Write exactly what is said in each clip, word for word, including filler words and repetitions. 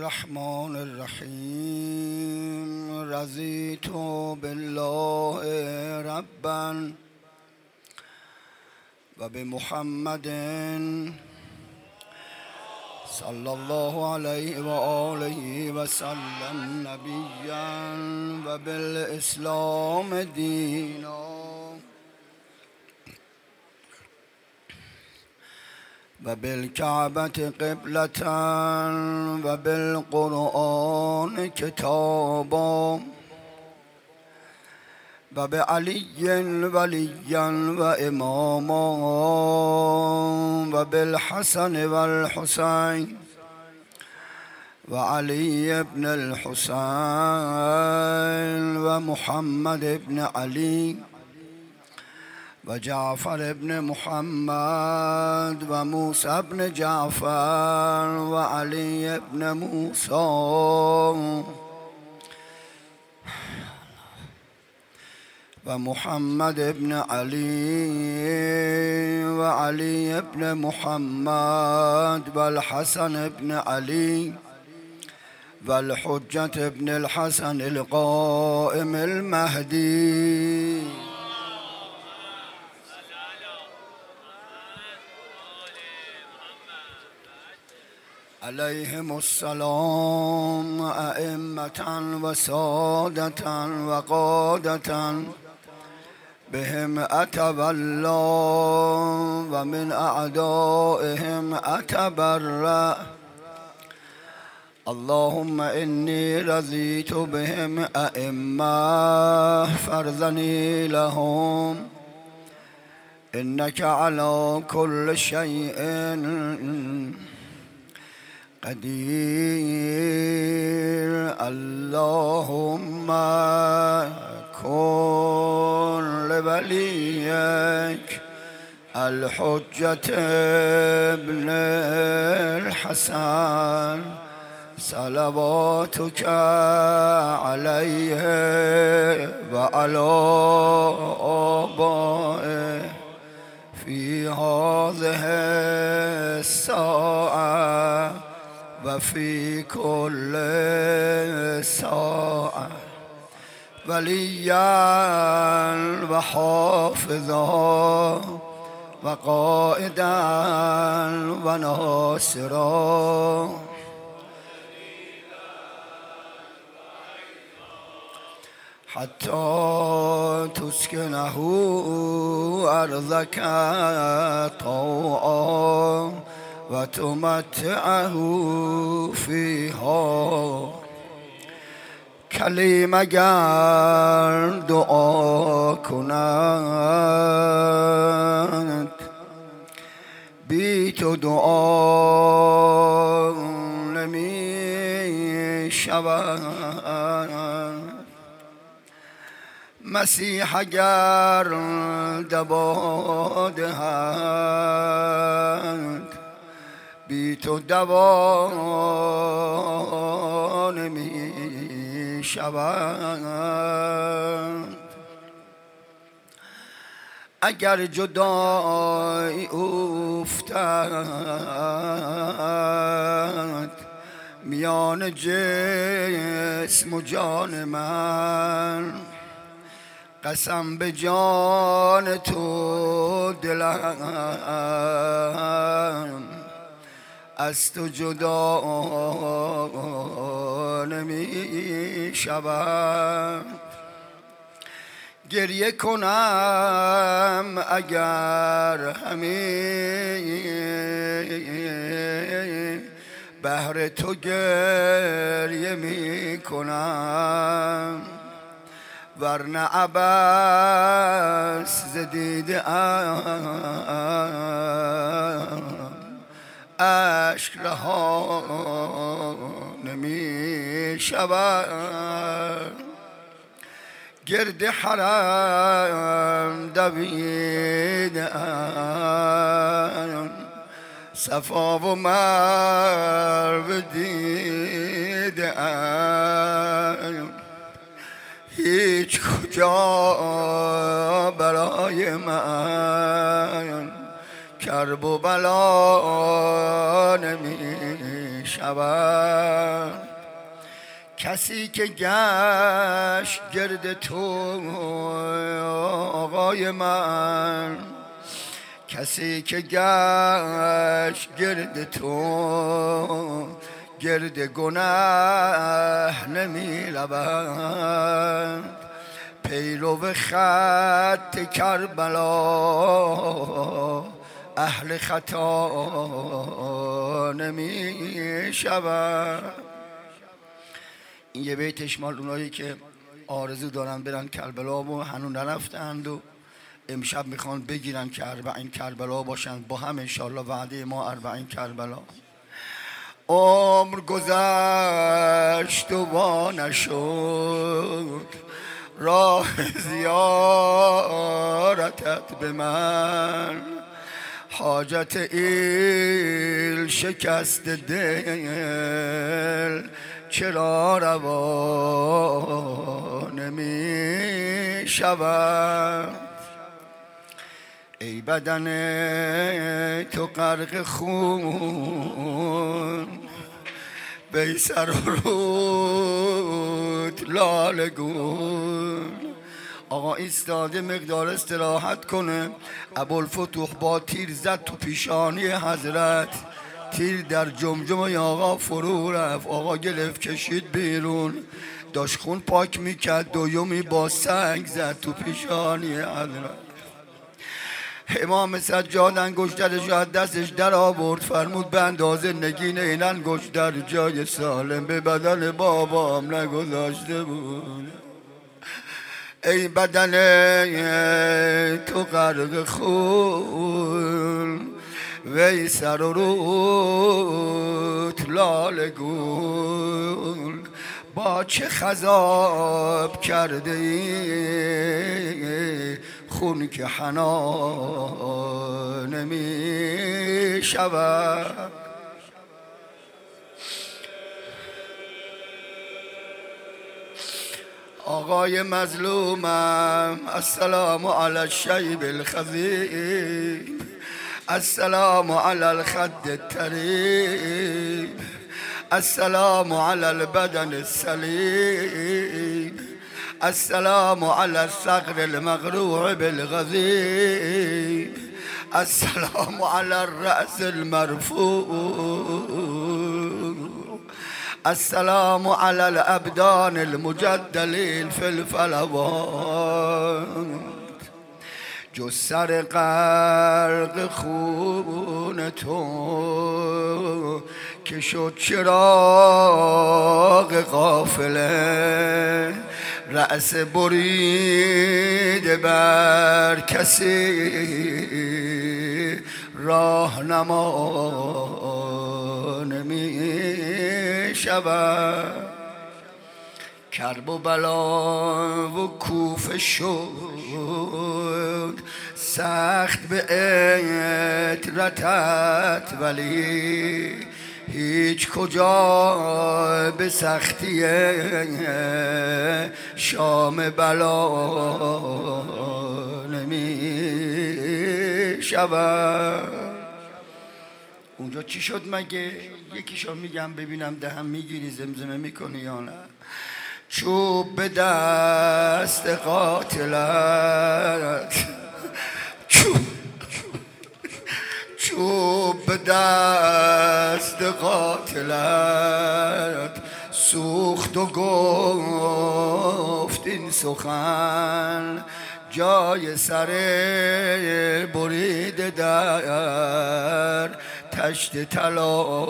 الرحمن الرحیم. رضیت بالله ربا و بمحمد صلی الله علیه و آله و سلم نبیا و بالاسلام دینا و بالکعبة قبلة و بالقرآن کتابا و بعلی ولیا و اماما و بالحسن و الحسین و علی ابن الحسین و محمد ابن علی و جعفر ابن محمد و موسی ابن جعفر و علی ابن موسی و محمد ابن علی و علی ابن محمد و الحسن ابن علی و الحجة ابن الحسن القائم المهدی علیهم السلام ائمة و سادة و قادة بهم اتولى و من اعدائهم اتبرأ. اللهم إني رضيت بهم أئمة فارضني لهم إنك على كل شيء قدير. اللهم كن لوليك الحجة ابن الحسن صلواتك عليه وعلى آبائه في هذه الساعة وفي كل ساعة وليا وحافظا وقائدا وناصرا حتى تسكنه أرضك طوعا وتمتعه فيها. کلیم گر دعا کند بی تو دعا نمی شود. مسیح اگر دوا دهد بی تو دوا نمی شود. اگر جدایی افتد میان جسم و جان من، قسم به جان تو دلم از تو جدا نمی شود. گریه کنم اگر همین بهر تو گریه می کنم، ورنه عبث ز دیده ام اشک رها نمی شود. گرد حرم دویدم صفا و مروه دیدم، هیچ کجا برای من کرب و بلا نمی شود. کسی که گشت گرد تو آقای من، کسی که گشت گرد تو گرد گناه نمی رود. پیرو خط کربلا اهل خطا نمی شود. این یه بیتش مال اونایی که آرزو دارن برن کربلا و هنوز نرفتند و امشب میخوان بگیرن که اربعین کربلا باشن. با هم انشالله وعده ما اربعین کربلا. عمر گذشت و وا نشد راه زیارتت به من، حاجت ایل شکست دل چرا روا نمی شود. ای بدن تو غرق خون، بی سر و رود لاله گون. آقا ایستاده مقدار استراحت کنه. ابوالفتوح با تیر زد تو پیشانی حضرت، تیر در جمجمه آقا فرو رفت. آقا گلف کشید بیرون، داشت خون پاک میکرد، دویومی با سنگ زد تو پیشانی حضرت. امام سجاد انگشترش از دستش در آورد، فرمود به اندازه نگین این انگشتر جای سالم به بدن بابام نگذاشته بود. ای بدن تو غرق خون، وی سر و روت لاله گون. با چه خضاب کرده ای خون که حنا نمی شود. آقای مظلومم السلام علی الشیب الخضیب، السلام علی الخد الطریب، السلام علی البدن السلیم، السلام علی الصقر المقروع بالغضیب، السلام علی الرأس المرفوع، السلام علی الابدان المجدلین فی الفلوات. جز سر غرق خون تو که شد چراغ قافله، رأس برید بر کسی راهنما نمی شود. کرب و بلا و کوفه شد سخت به عطرتت، ولی هیچ کجا به سختی شام بلا نمی شود. اونجا چی شد مگه؟ یکیشو میگم ببینم دهم میگیری زمزمه میکنی یا نه. چوب به دست قاتلت، چوب چوب به دست قاتلت، سوخت و گفت این سخن جای سر برید در تشت طلا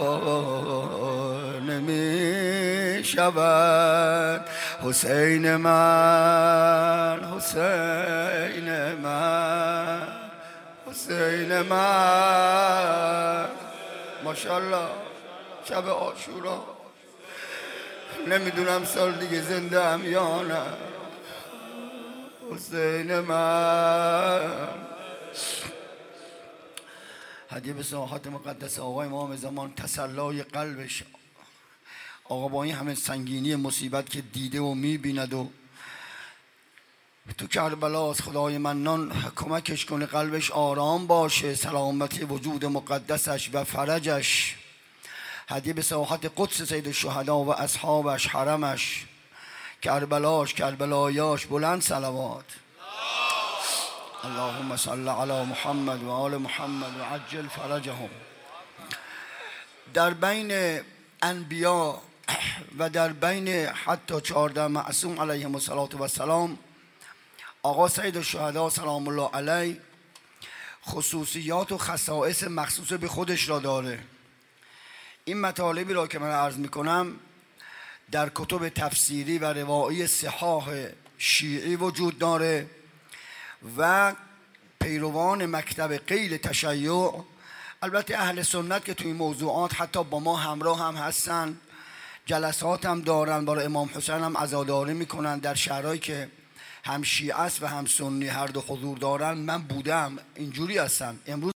نمی شود. حسین من، حسین من، حسین من. ماشاءالله شب عاشورا نمیدونم سال دیگه زنده ام یا نه. حسین من. هدیه به ساحات مقدس آقای امام زمان، تسلای قلبش. آقا با این همه سنگینی مصیبت که دیده و میبیند و تو کربلا از خدای منان کمکش کنه، قلبش آرام باشه، سلامتی وجود مقدسش و فرجش. هدیه به ساحت قدس سید الشهدا و اصحابش، حرمش، کربلاش، کربلایاش، بلند صلوات. اللهم صل علی محمد و آل محمد و عجل فرجهم. در بین انبیا و در بین حتی چهارده معصوم علیهم السلام آقا سید الشهدا سلام الله علیه خصوصیات و خصائص مخصوص به خودش را داره. این مطالبی را که من عرض میکنم در کتب تفسیری و روایی صحاح شیعی وجود داره و پیروان مکتب قیل تشیع، البته اهل سنت که توی موضوعات حتی با ما همراه هم هستن، جلسات هم دارن، برای امام حسین هم عزاداری میکنن در شهرهایی که هم شیعه است و هم سنی هر دو حضور دارن. من بودم، اینجوری هستن. امروز